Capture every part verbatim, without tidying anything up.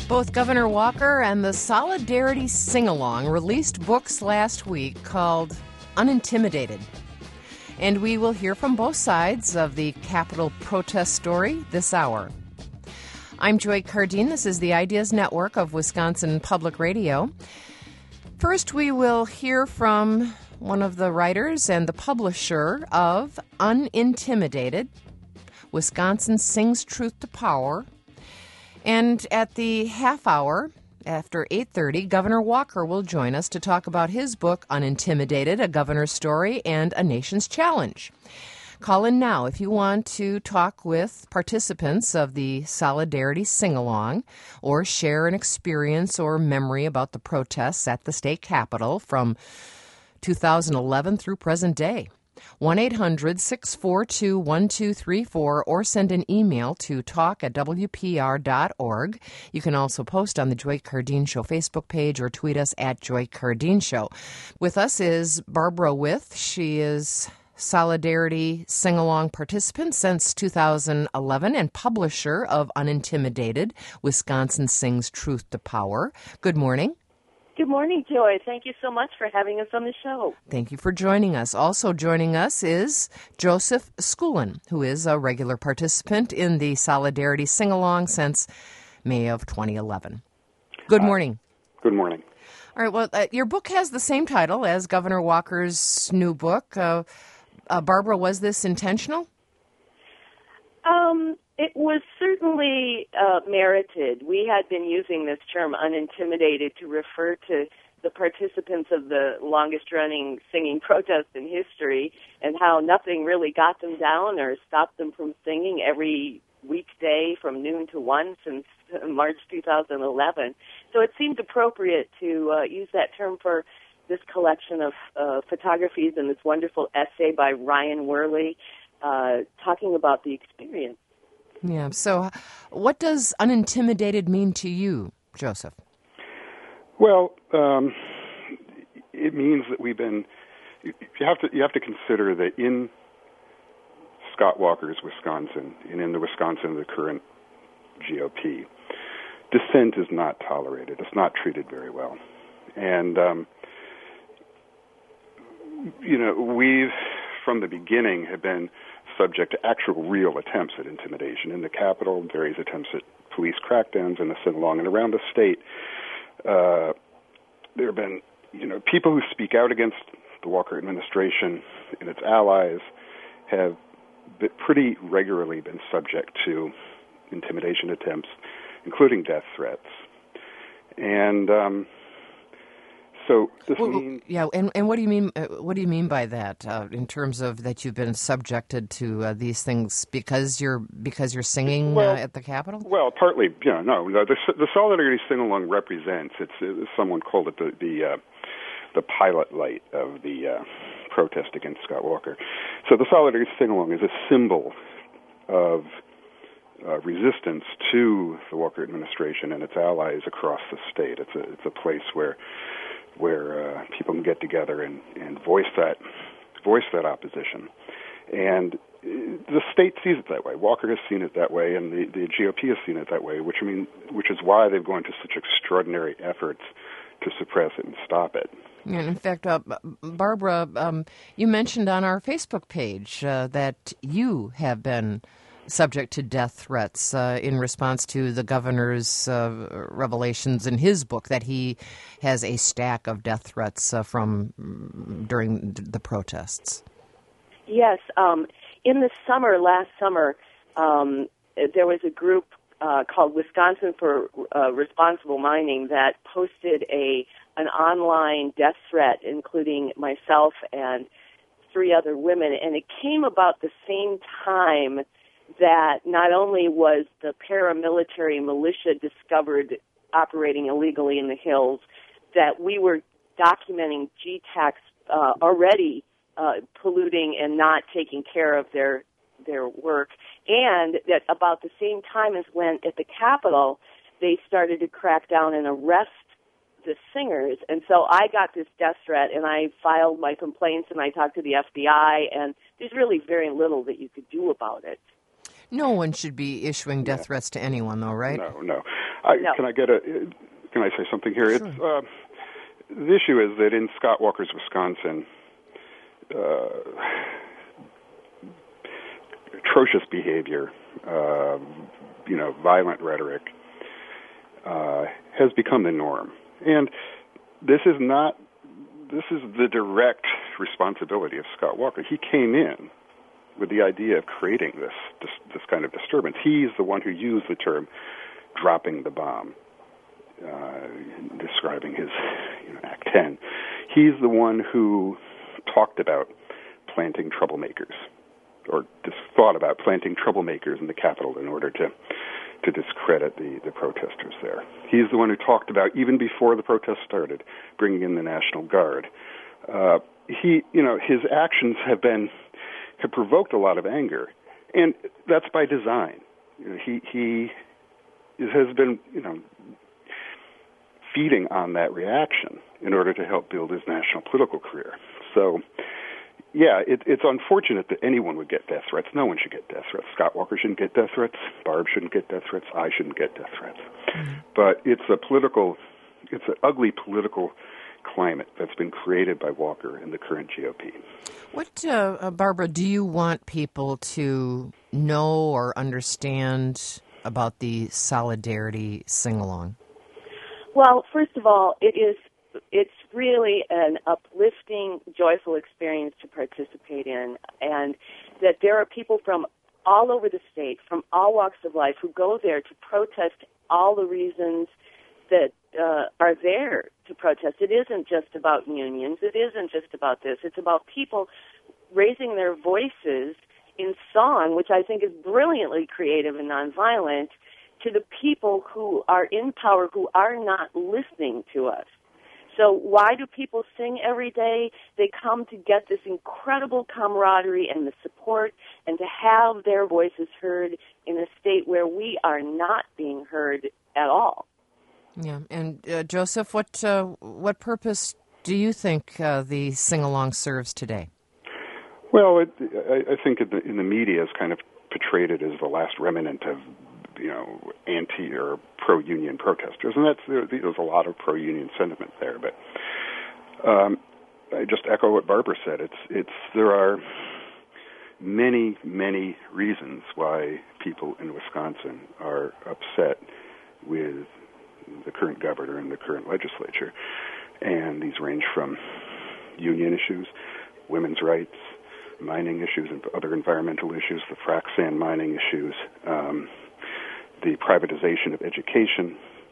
Both Governor Walker and the Solidarity Sing-Along released books last week called Unintimidated. And we will hear from both sides of the Capitol protest story this hour. I'm Joy Cardine. This is the Ideas Network of Wisconsin Public Radio. First, we will hear from one of the writers and the publisher of Unintimidated, Wisconsin Sings Truth to Power. And at the half hour, after eight thirty, Governor Walker will join us to talk about his book, Unintimidated, A Governor's Story and a Nation's Challenge. Call in now if you want to talk with participants of the Solidarity Sing-Along or share an experience or memory about the protests at the state capitol from two thousand eleven through present day. one eight hundred six four two one two three four or send an email to talk at w p r dot org. You can also post on the Joy Cardine Show Facebook page or tweet us at Joy Cardine Show. With us is Barbara With. She is Solidarity Sing-Along participant since two thousand eleven and publisher of Unintimidated, Wisconsin Sings Truth to Power. Good morning. Good morning, Joy. Thank you so much for having us on the show. Thank you for joining us. Also joining us is Joseph Schoolin, who is a regular participant in the Solidarity Sing-Along since May of twenty eleven. Good morning. Uh, good morning. All right, well, uh, your book has the same title as Governor Walker's new book. Uh, uh, Barbara, was this intentional? Um, it was certainly uh, merited. We had been using this term unintimidated to refer to the participants of the longest-running singing protest in history and how nothing really got them down or stopped them from singing every weekday from noon to one since March two thousand eleven. So it seemed appropriate to uh, use that term for this collection of uh, photographies and this wonderful essay by Ryan Worley uh, talking about the experience. Yeah, so what does unintimidated mean to you, Joseph? Well, um, it means that we've been, you have to you have to consider that in Scott Walker's Wisconsin and in the Wisconsin of the current G O P, dissent is not tolerated. It's not treated very well. And, um, you know, we've, from the beginning, have been subject to actual real attempts at intimidation in the Capitol, various attempts at police crackdowns in the sing-along, and around the state, uh, there have been, you know, people who speak out against the Walker administration and its allies have been pretty regularly been subject to intimidation attempts, including death threats. And um, so this well, means... Yeah, and, and what do you mean uh, What do you mean by that uh, in terms of that you've been subjected to uh, these things because you're because you're singing well, uh, at the Capitol? Well, partly, you know, no. The, the Solidarity Sing-Along represents, it's, it's someone called it the the, uh, the pilot light of the uh, protest against Scott Walker. So the Solidarity Sing-Along is a symbol of uh, resistance to the Walker administration and its allies across the state. It's a it's a place where where uh, people can get together and, and voice that voice that opposition. And the state sees it that way. Walker has seen it that way, and the, the G O P has seen it that way, which I mean, which is why they've gone to such extraordinary efforts to suppress it and stop it. And in fact, uh, Barbara, um, you mentioned on our Facebook page uh, that you have been subject to death threats uh, in response to the governor's uh, revelations in his book that he has a stack of death threats uh, from during the protests. Yes. Um, in the summer, last summer, um, there was a group uh, called Wisconsin for uh, Responsible Mining that posted a an online death threat, including myself and three other women, and it came about the same time that not only was the paramilitary militia discovered operating illegally in the hills, that we were documenting G TACs uh, already uh, polluting and not taking care of their their work, and that about the same time as when at the Capitol they started to crack down and arrest the singers. And so I got this death threat, and I filed my complaints, and I talked to the F B I, and there's really very little that you could do about it. No one should be issuing death yeah. threats to anyone, though, right? No, no. I, no. Can I get a? Can I say something here? Sure. It's uh, the issue is that in Scott Walker's Wisconsin, uh, atrocious behavior, uh, you know, violent rhetoric, uh, has become the norm, and this is not. This is the direct responsibility of Scott Walker. He came in with the idea of creating this, this this kind of disturbance. He's the one who used the term "dropping the bomb," uh, describing his you know, Act ten. He's the one who talked about planting troublemakers, or just thought about planting troublemakers in the Capitol in order to to discredit the, the protesters there. He's the one who talked about, even before the protests started, bringing in the National Guard. Uh, he, you know, his actions have been have provoked a lot of anger, and that's by design. You know, he he has been, you know, feeding on that reaction in order to help build his national political career. So, yeah, it, it's unfortunate that anyone would get death threats. No one should get death threats. Scott Walker shouldn't get death threats. Barb shouldn't get death threats. I shouldn't get death threats. Mm-hmm. But it's a political, it's an ugly political climate that's been created by Walker and the current G O P. What, uh, uh, Barbara, do you want people to know or understand about the Solidarity Sing-Along? Well, first of all, it is it's really an uplifting, joyful experience to participate in, and that there are people from all over the state, from all walks of life, who go there to protest all the reasons that uh, are there to protest. It isn't just about unions. It isn't just about this. It's about people raising their voices in song, which I think is brilliantly creative and nonviolent, to the people who are in power, who are not listening to us. So why do people sing every day? They come to get this incredible camaraderie and the support, and to have their voices heard in a state where we are not being heard at all. Yeah, and uh, Joseph, what uh, what purpose do you think uh, the sing-along serves today? Well, it, I, I think in the, in the media has kind of portrayed it as the last remnant of, you know, anti or pro-union protesters, and that's there, there's a lot of pro-union sentiment there. But um, I just echo what Barbara said. It's it's there are many many reasons why people in Wisconsin are upset with the current governor and the current legislature, and these range from union issues, women's rights, mining issues, and other environmental issues, the frac sand mining issues. Um, the privatization of education,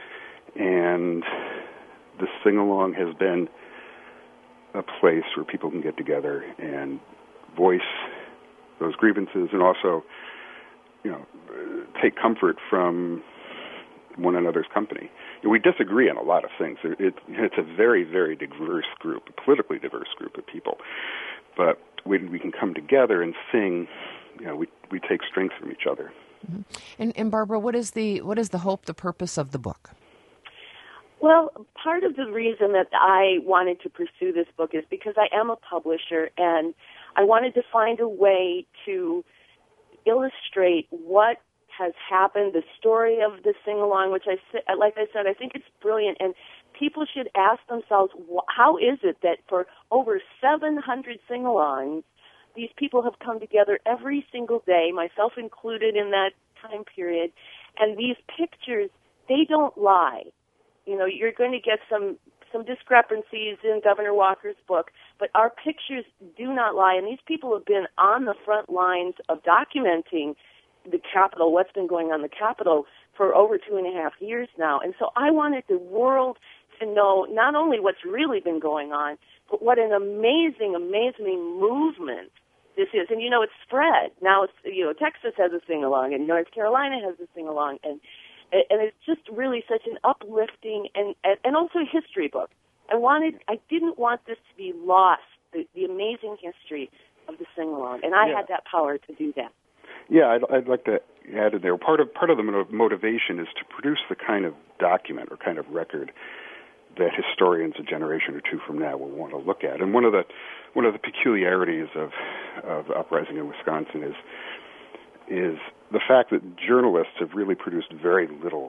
and the sing-along has been a place where people can get together and voice those grievances, and also, you know, take comfort from one another's company. We disagree on a lot of things. It, it's a very, very diverse group, a politically diverse group of people, but when we can come together and sing, you know, we we take strength from each other. Mm-hmm. And, and Barbara, what is the what is the hope, the purpose of the book? Well, part of the reason that I wanted to pursue this book is because I am a publisher, and I wanted to find a way to illustrate what has happened, the story of the sing-along, which I like I said, I think it's brilliant, and people should ask themselves, how is it that for over seven hundred sing-alongs, these people have come together every single day, myself included in that time period, and these pictures, they don't lie. You know, you're going to get some some discrepancies in Governor Walker's book, but our pictures do not lie, and these people have been on the front lines of documenting the Capitol, what's been going on in the Capitol, for over two and a half years now. And so I wanted the world to know not only what's really been going on, but what an amazing, amazing movement this is. And, you know, it's spread. Now, it's, you know, Texas has a sing-along, and North Carolina has a sing-along, and and it's just really such an uplifting and and also a history book. I wanted, I didn't want this to be lost, the, the amazing history of the sing-along, and I yeah. had that power to do that. Yeah, I'd, I'd like to add in there. Part of part of the motivation is to produce the kind of document or kind of record that historians a generation or two from now will want to look at. And one of the one of the peculiarities of of Uprising in Wisconsin is is the fact that journalists have really produced very little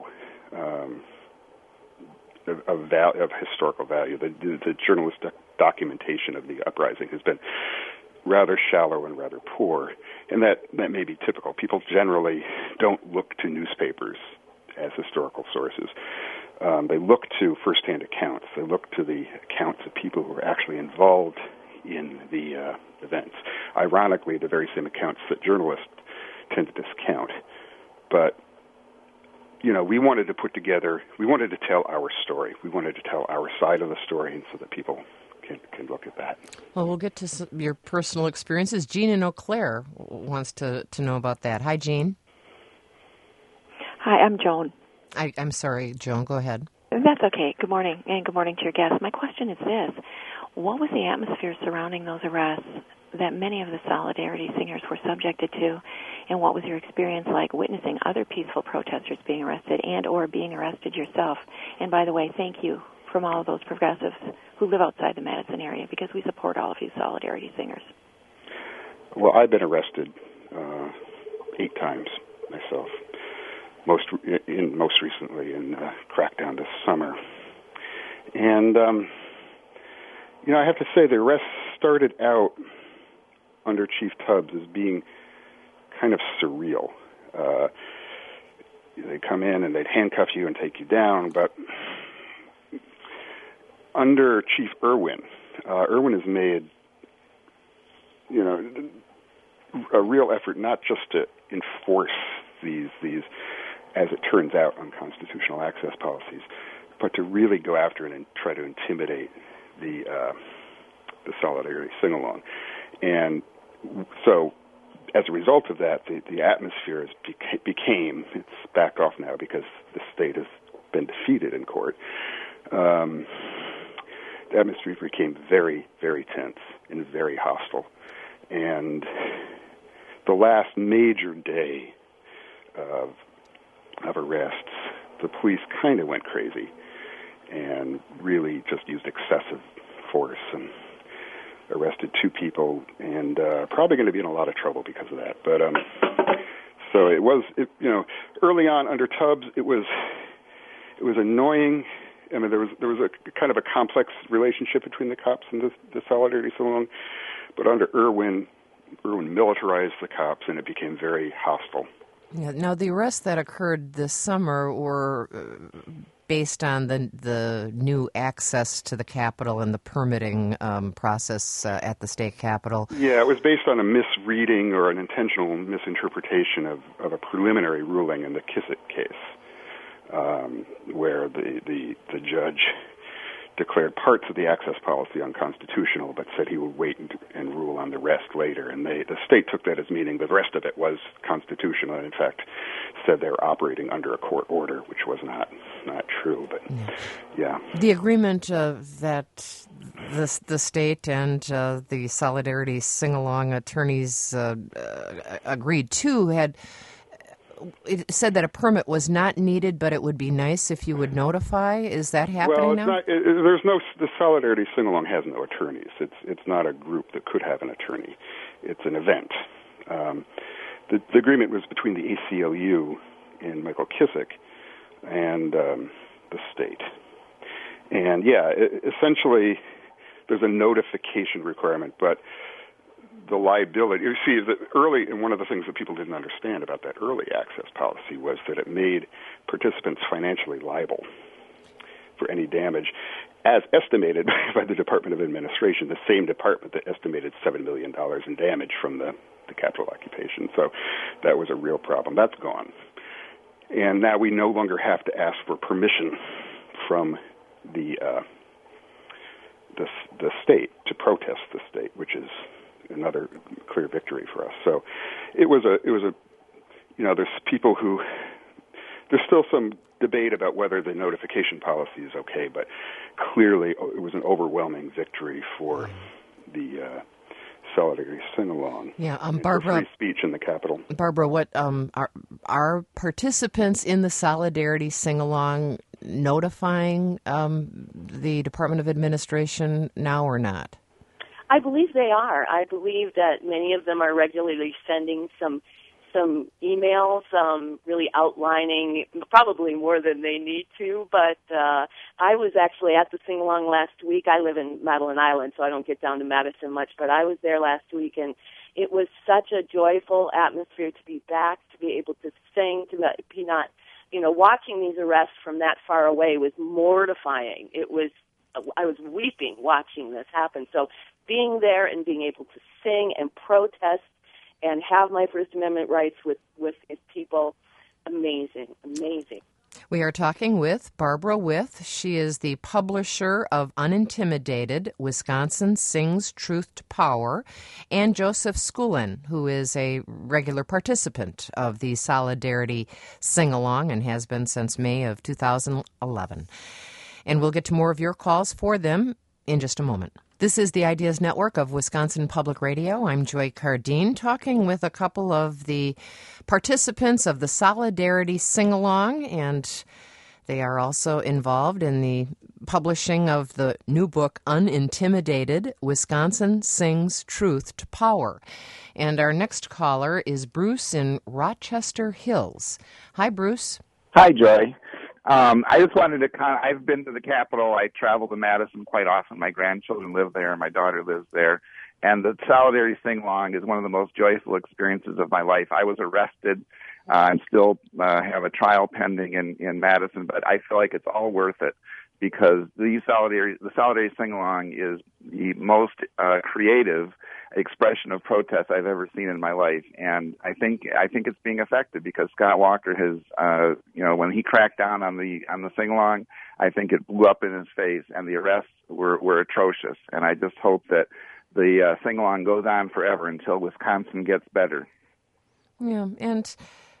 um, of, of, val- of historical value. The, the, the journalistic documentation of the uprising has been rather shallow and rather poor, and that, that may be typical. People generally don't look to newspapers as historical sources. Um, they look to first-hand accounts. They look to the accounts of people who are actually involved in the uh, events. Ironically, the very same accounts that journalists tend to discount. But, you know, we wanted to put together, we wanted to tell our story. We wanted to tell our side of the story, and so that people can, can look at that. Well, we'll get to some, your personal experiences. Jean in Eau Claire wants to, to know about that. Hi, Jean. Hi, I'm Joan. I, I'm sorry, Joan, go ahead. That's okay. Good morning, and good morning to your guests. My question is this. What was the atmosphere surrounding those arrests that many of the Solidarity singers were subjected to, and what was your experience like witnessing other peaceful protesters being arrested and or being arrested yourself? And by the way, thank you from all of those progressives who live outside the Madison area, because we support all of you Solidarity singers. Well, I've been arrested uh, eight times myself. Most in most recently in uh, crackdown this summer, and um, you know I have to say the arrests started out under Chief Tubbs as being kind of surreal. Uh, they'd come in and they'd handcuff you and take you down, but under Chief Irwin, uh, Irwin has made you know a real effort not just to enforce these these. as it turns out, unconstitutional access policies, but to really go after it and try to intimidate the uh, the Solidarity sing-along. And so, as a result of that, the, the atmosphere has beca- became, it's backed off now because the state has been defeated in court, um, the atmosphere became very, very tense and very hostile. And the last major day of of arrests, the police kind of went crazy and really just used excessive force and arrested two people, and uh, probably going to be in a lot of trouble because of that. But um, so it was, it, you know, early on under Tubbs, it was it was annoying. I mean, there was there was a kind of a complex relationship between the cops and the, the Solidarity sing-along, but under Irwin, Irwin militarized the cops, and it became very hostile. Yeah, now, the arrests that occurred this summer were uh, based on the the new access to the Capitol and the permitting um, process uh, at the state Capitol. Yeah, it was based on a misreading or an intentional misinterpretation of, of a preliminary ruling in the Kissick case, um, where the, the, the judge declared parts of the access policy unconstitutional, but said he would wait and, and rule on the rest later. And they, the state took that as meaning the rest of it was constitutional, and in fact said they were operating under a court order, which was not not true. But yeah, yeah. The agreement uh, that the the state and uh, the Solidarity sing-along attorneys uh, uh, agreed to had. It said that a permit was not needed, but it would be nice if you would notify. Is that happening well, it's now? Not, it, it, there's no, the Solidarity sing-along has no attorneys. It's it's not a group that could have an attorney. It's an event. Um, the, the agreement was between the A C L U and Michael Kissick and um, the state. And yeah, it, essentially, there's a notification requirement, but the liability, you see, the early, and one of the things that people didn't understand about that early access policy was that it made participants financially liable for any damage, as estimated by the Department of Administration, the same department that estimated seven million dollars in damage from the, the Capitol occupation. So that was a real problem. That's gone. And now we no longer have to ask for permission from the uh, the, the state to protest the state, which is another clear victory for us. So it was a, it was a, you know, there's people who, there's still some debate about whether the notification policy is okay, but clearly it was an overwhelming victory for the uh, Solidarity sing-along. Yeah, um, Barbara. Free speech in the Capitol. Barbara, what um, are, are participants in the Solidarity sing-along notifying um, the Department of Administration now or not? I believe they are. I believe that many of them are regularly sending some some emails, um, really outlining, probably more than they need to, but uh, I was actually at the sing-along last week. I live in Madeline Island, so I don't get down to Madison much, but I was there last week, and it was such a joyful atmosphere to be back, to be able to sing, to be not, you know, watching these arrests from that far away was mortifying. It was, I was weeping watching this happen. So being there and being able to sing and protest and have my First Amendment rights with, with people, amazing, amazing. We are talking with Barbara With. She is the publisher of Unintimidated, Wisconsin Sings Truth to Power, and Joseph Schoolin, who is a regular participant of the Solidarity Sing-Along and has been since May of two thousand eleven. And we'll get to more of your calls for them in just a moment. This is the Ideas Network of Wisconsin Public Radio. I'm Joy Cardine, talking with a couple of the participants of the Solidarity Sing-Along, and they are also involved in the publishing of the new book, Unintimidated, Wisconsin Sings Truth to Power. And our next caller is Bruce in Rochester Hills. Hi, Bruce. Hi, Joy. Um, I just wanted to kind of, I've been to the Capitol. I travel to Madison quite often. My grandchildren live there. My daughter lives there. And the Solidarity Sing-Along is one of the most joyful experiences of my life. I was arrested. Uh, and still uh, have a trial pending in, in Madison, but I feel like it's all worth it because the Solidarity, the Solidarity Sing-Along is the most uh, creative expression of protest I've ever seen in my life, and I think I think it's being effective because Scott Walker has, uh, you know, when he cracked down on the on the sing-along, I think it blew up in his face, and the arrests were were atrocious, and I just hope that the uh, sing-along goes on forever until Wisconsin gets better. Yeah, and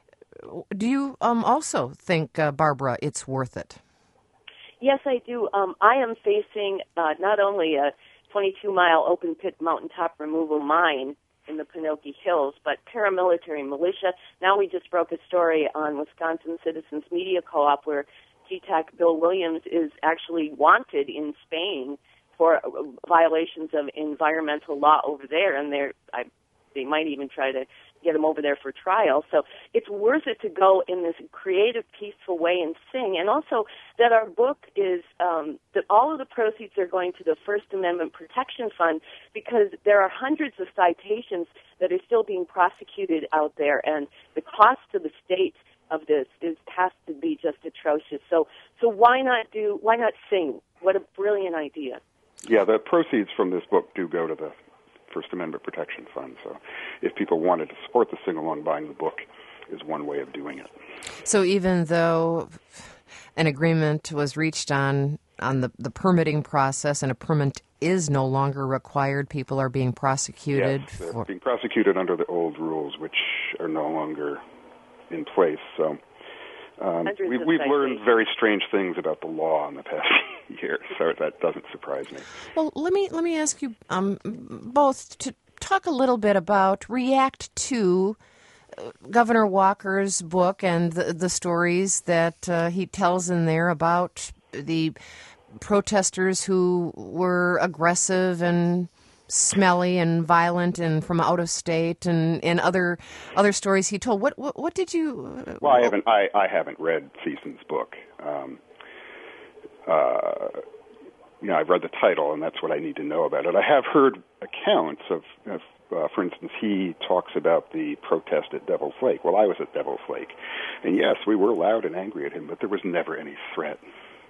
do you um, also think, uh, Barbara, it's worth it? Yes, I do. Um, I am facing uh, not only a twenty-two mile open-pit mountaintop removal mine in the Pinocchio Hills, but paramilitary militia. Now we just broke a story on Wisconsin Citizens Media Co-op where G TAC Bill Williams is actually wanted in Spain for violations of environmental law over there, and they're, I, they might even try to get him over there for trial. So it's worth it to go in this creative, peaceful way and sing. And also that our book is, um, that all of the proceeds are going to the First Amendment Protection Fund because there are hundreds of citations that are still being prosecuted out there, and the cost to the state of this is has to be just atrocious. So, so why not do, why not sing? What a brilliant idea. Yeah, the proceeds from this book do go to the First Amendment Protection Fund. So if people wanted to support the sing-along, buying the book is one way of doing it. So even though an agreement was reached on on the, the permitting process and a permit is no longer required, people are being prosecuted? Yes, they're for... being prosecuted under the old rules, which are no longer in place. So um, we, we've learned very strange things about the law in the past year, so that doesn't surprise me. Well, let me let me ask you um, both to talk a little bit about, react to uh, Governor Walker's book and the, the stories that uh, he tells in there about the protesters who were aggressive and smelly and violent and from out of state, and, and other other stories he told. What what, what did you? Uh, well, I haven't I, I haven't read Thiessen's book. Um, uh, you know, I've read the title, and that's what I need to know about it. I have heard accounts of, of uh, for instance, he talks about the protest at Devil's Lake. Well, I was at Devil's Lake, and yes, we were loud and angry at him, but there was never any threat.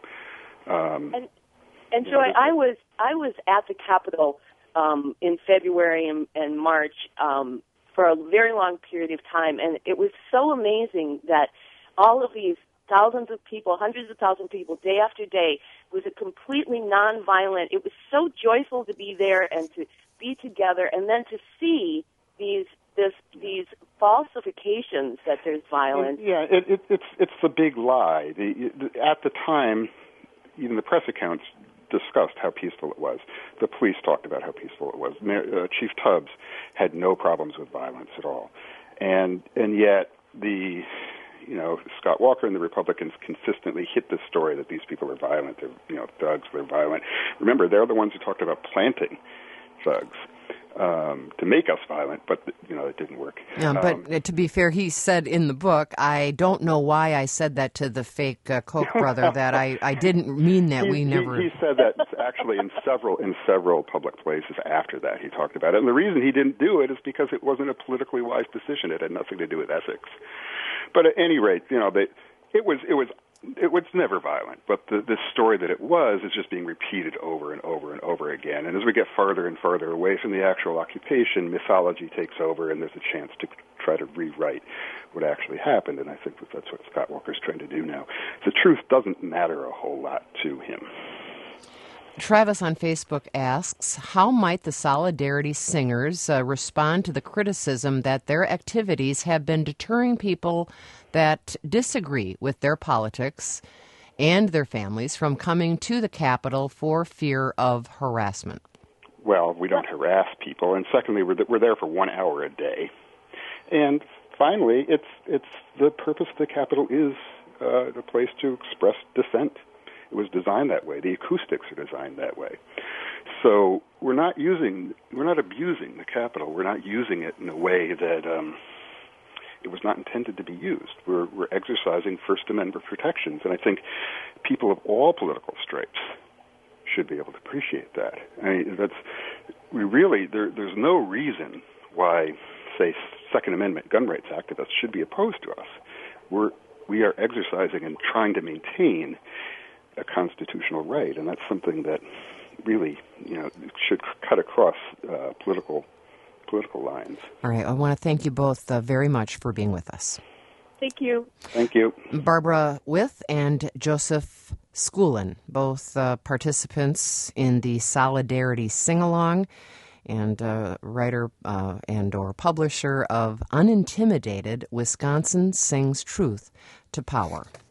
Um, and and Joy, know, I was I was at the Capitol um, in February and, and March um, for a very long period of time, and it was so amazing that all of these thousands of people, hundreds of thousands of people, day after day, was a completely nonviolent. It was so joyful to be there and to be together, and then to see these this these falsifications that there's violence. Yeah, it, it, it's it's the big lie. The, at the time, even the press accounts discussed how peaceful it was. The police talked about how peaceful it was. Uh, Chief Tubbs had no problems with violence at all, and and yet the you know Scott Walker and the Republicans consistently hit this story that these people are violent. They're you know thugs. They're violent. Remember, they're the ones who talked about planting thugs. um, to make us violent, but, you know, it didn't work. Yeah, but um, to be fair, he said in the book, I don't know why I said that to the fake uh, Koch brother, that I, I didn't mean that. he, we never... He, he said that actually in several in several public places after that. He talked about it. And the reason he didn't do it is because it wasn't a politically wise decision. It had nothing to do with ethics. But at any rate, you know, they, it was it was it was never violent. But the the story that it was is just being repeated over and over and over again. And as we get farther and farther away from the actual occupation, mythology takes over, and there's a chance to try to rewrite what actually happened. And I think that that's what Scott Walker's trying to do now. The truth doesn't matter a whole lot to him. Travis on Facebook asks, how might the Solidarity Singers uh, respond to the criticism that their activities have been deterring people that disagree with their politics and their families from coming to the Capitol for fear of harassment? Well, we don't harass people, and secondly, we're, th- we're there for one hour a day. And finally, it's it's the purpose of the Capitol is uh, a place to express dissent. It was designed that way. The acoustics are designed that way. So we're not using, we're not abusing the Capitol. We're not using it in a way that um, it was not intended to be used. We're, we're exercising First Amendment protections, and I think people of all political stripes should be able to appreciate that. I mean, that's we really there, there's no reason why, say, Second Amendment gun rights activists should be opposed to us. We're we are exercising and trying to maintain a constitutional right, and that's something that really, you know, should cut across uh, political political lines. All right, I want to thank you both uh, very much for being with us. Thank you. Thank you. Barbara With and Joseph Schoolin, both uh, participants in the Solidarity Sing-Along, and uh, writer uh, and or publisher of Unintimidated, Wisconsin Sings Truth to Power.